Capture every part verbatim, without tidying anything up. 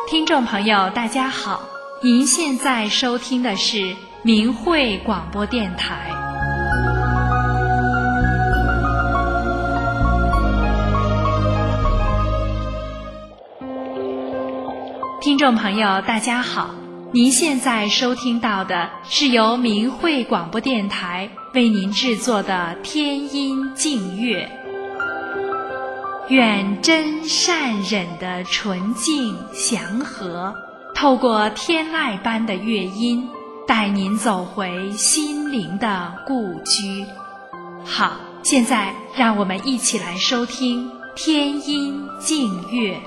听众朋友大家好，您现在收听的是明慧广播电台。听众朋友大家好，您现在收听到的是由明慧广播电台为您制作的天音净乐。愿真善忍的纯净祥和，透过天籁般的乐音，带您走回心灵的故居。好，现在让我们一起来收听天音净乐。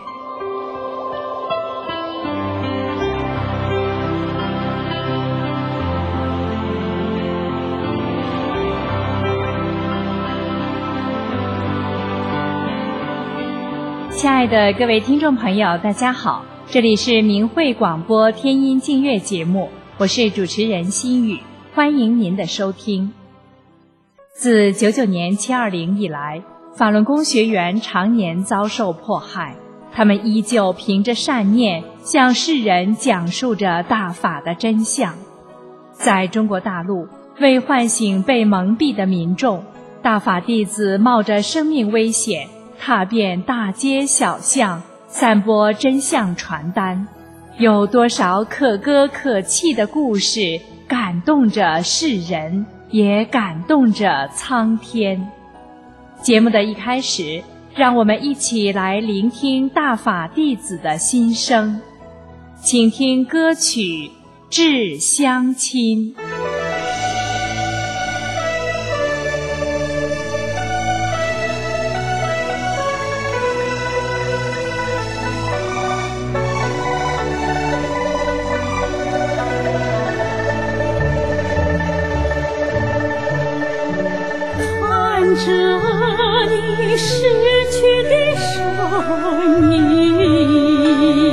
亲爱的各位听众朋友大家好，这里是明慧广播天音净乐节目，我是主持人心雨，欢迎您的收听。自九九年七二零以来，法轮功学员常年遭受迫害，他们依旧凭着善念向世人讲述着大法的真相。在中国大陆，为唤醒被蒙蔽的民众，大法弟子冒着生命危险踏遍大街小巷，散播真相传单。有多少可歌可泣的故事感动着世人，也感动着苍天。节目的一开始，让我们一起来聆听大法弟子的心声，请听歌曲《致乡亲》。 这里逝去的声音，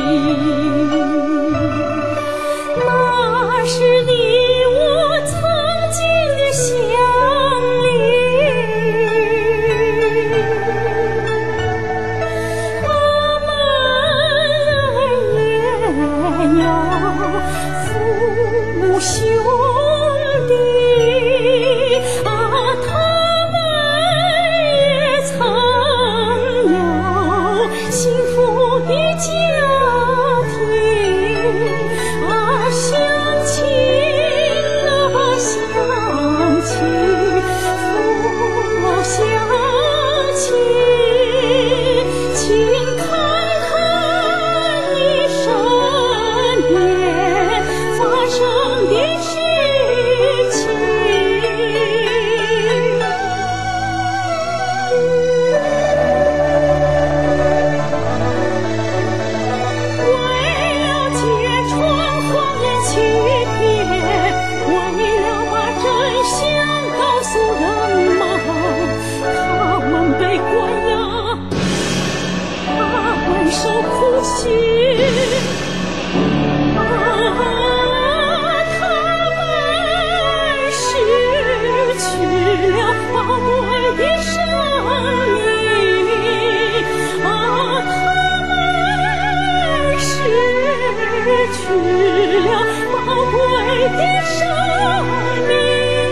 那是你我曾经的乡邻，他们也有父母兄弟啊，他幸福的家庭啊，乡亲啊，乡亲，父老乡亲，请看看你身边发生的事情。受苦心啊，他们失去了宝贵的生命啊，他们失去了宝贵的生命。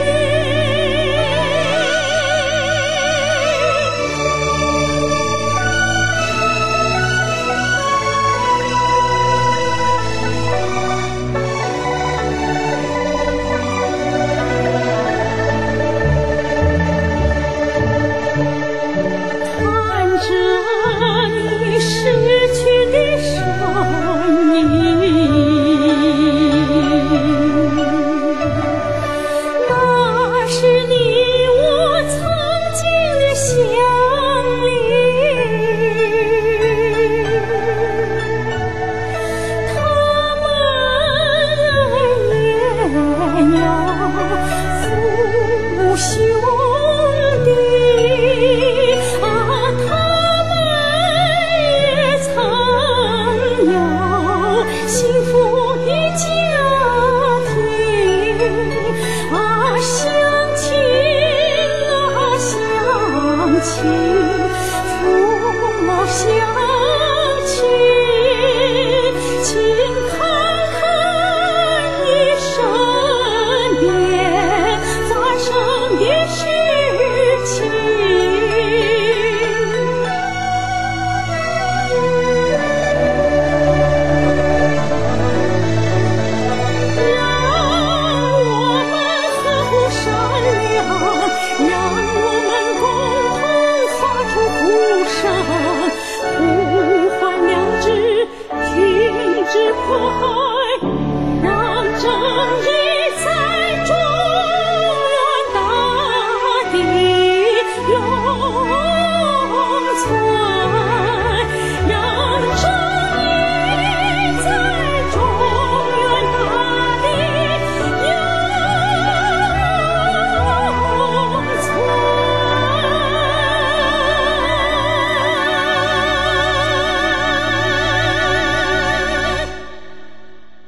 兄弟啊，他们也曾有幸福的家庭啊，乡亲啊，乡亲，父老乡亲。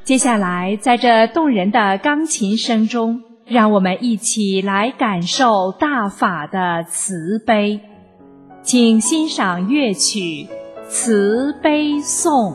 接下来，在这动人的钢琴声中，让我们一起来感受大法的慈悲。请欣赏乐曲《慈悲颂》。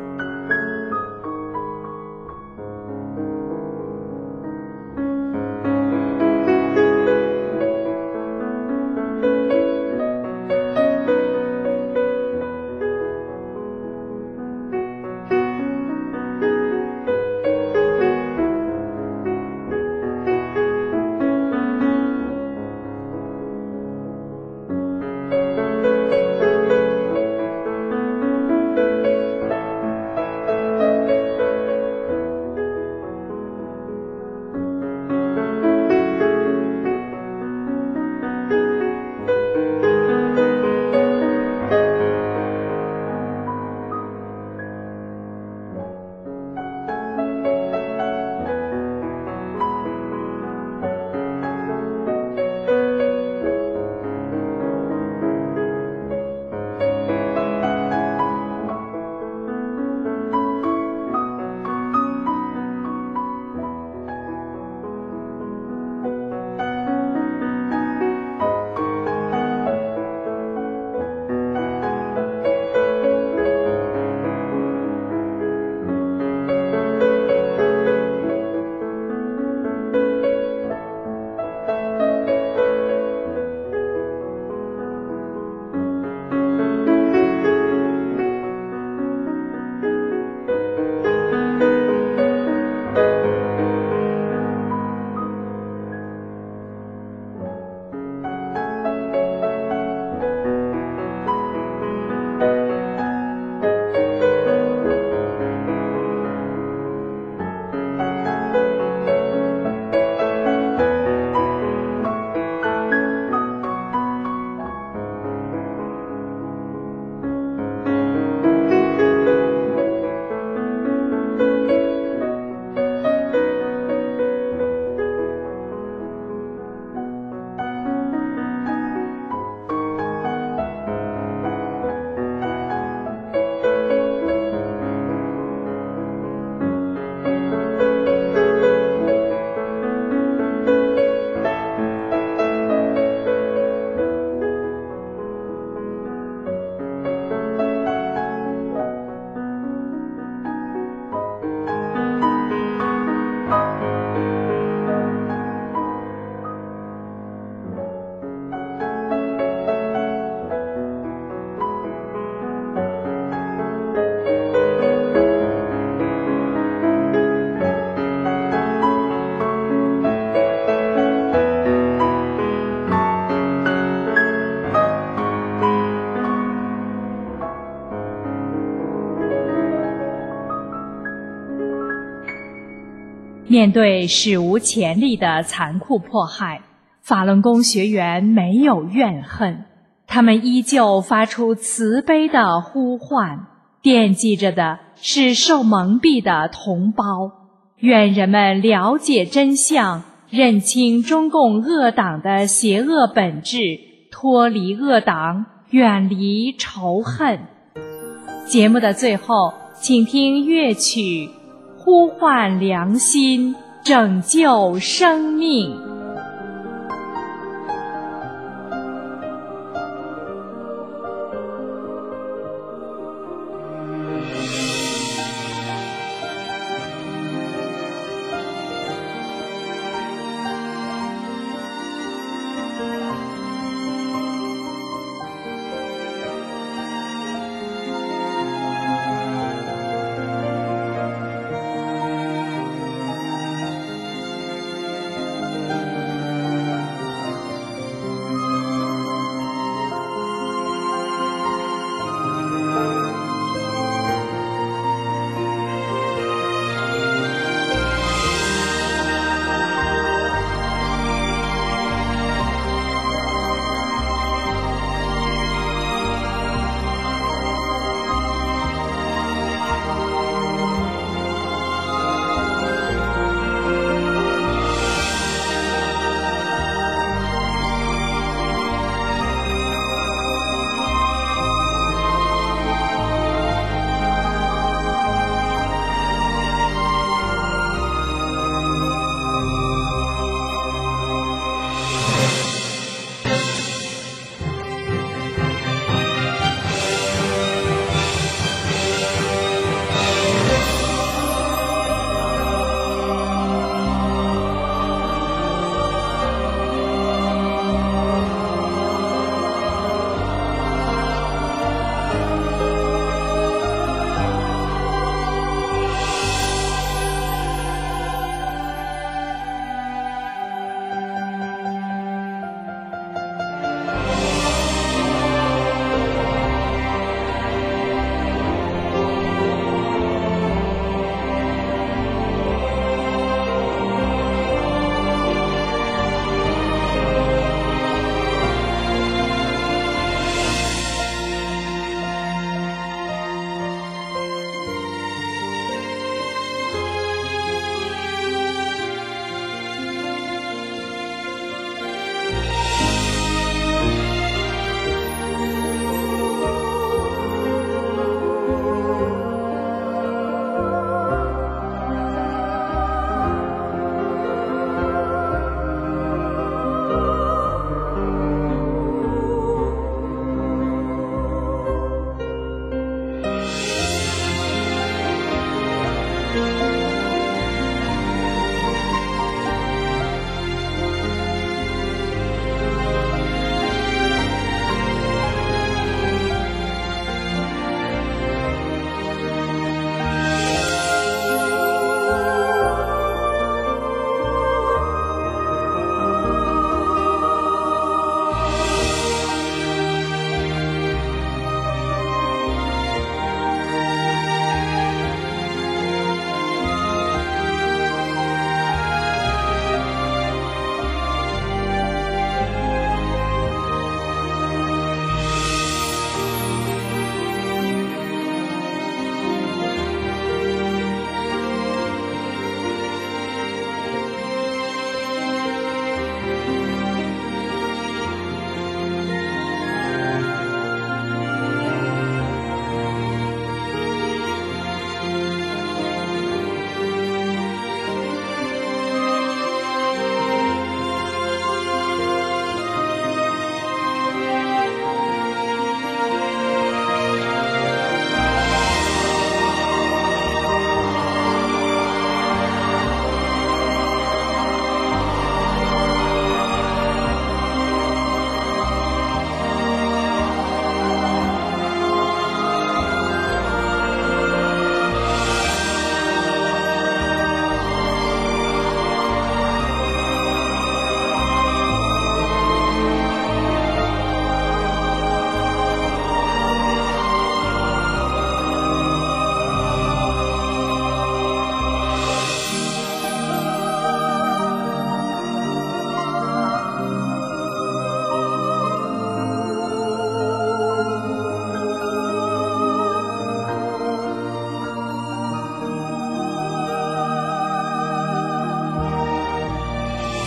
面对史无前例的残酷迫害，法轮功学员没有怨恨，他们依旧发出慈悲的呼唤，惦记着的是受蒙蔽的同胞。愿人们了解真相，认清中共恶党的邪恶本质，脱离恶党，远离仇恨。节目的最后，请听乐曲呼唤良心，拯救生命。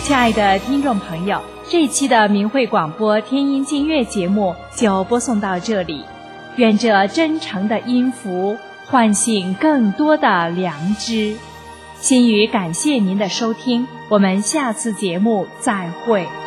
亲爱的听众朋友，这一期的明慧广播天音净月节目就播送到这里。愿这真诚的音符唤醒更多的良知。心语感谢您的收听，我们下次节目再会。